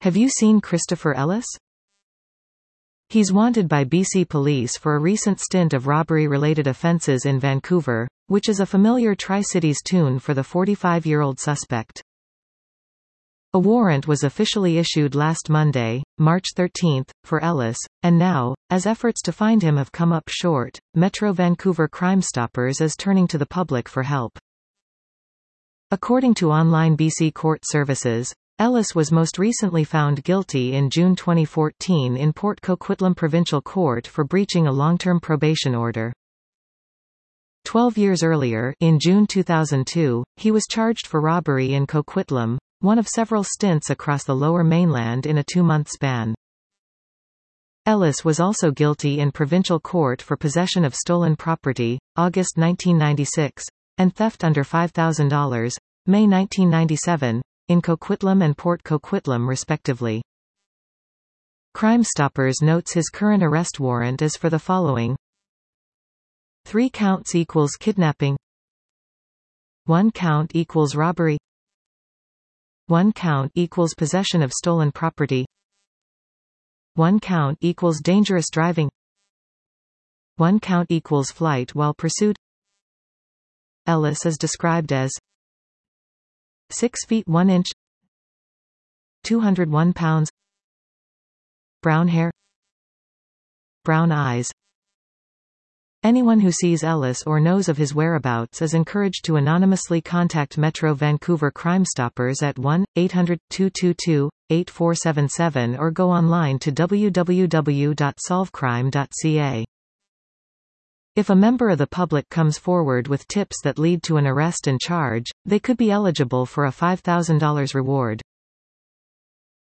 Have you seen Christopher Ellis? He's wanted by BC police for a recent stint of robbery-related offences in Vancouver, which is a familiar Tri-Cities tune for the 45-year-old suspect. A warrant was officially issued last Monday, March 13, for Ellis, and now, as efforts to find him have come up short, Metro Vancouver Crime Stoppers is turning to the public for help. According to online BC Court Services, Ellis was most recently found guilty in June 2014 in Port Coquitlam Provincial Court for breaching a long-term probation order. 12 years earlier, in June 2002, he was charged for robbery in Coquitlam, one of several stints across the Lower Mainland in a 2-month span. Ellis was also guilty in provincial court for possession of stolen property, August 1996, and theft under $5,000, May 1997, in Coquitlam and Port Coquitlam respectively. Crime Stoppers notes his current arrest warrant is for the following: 3 counts equals kidnapping, 1 count equals robbery, 1 count equals possession of stolen property, 1 count equals dangerous driving, 1 count equals flight while pursued. Ellis is described as 6 feet 1 inch, 201 pounds, brown hair, brown eyes. Anyone who sees Ellis or knows of his whereabouts is encouraged to anonymously contact Metro Vancouver Crime Stoppers at 1-800-222-8477 or go online to www.solvecrime.ca. If a member of the public comes forward with tips that lead to an arrest and charge, they could be eligible for a $5,000 reward.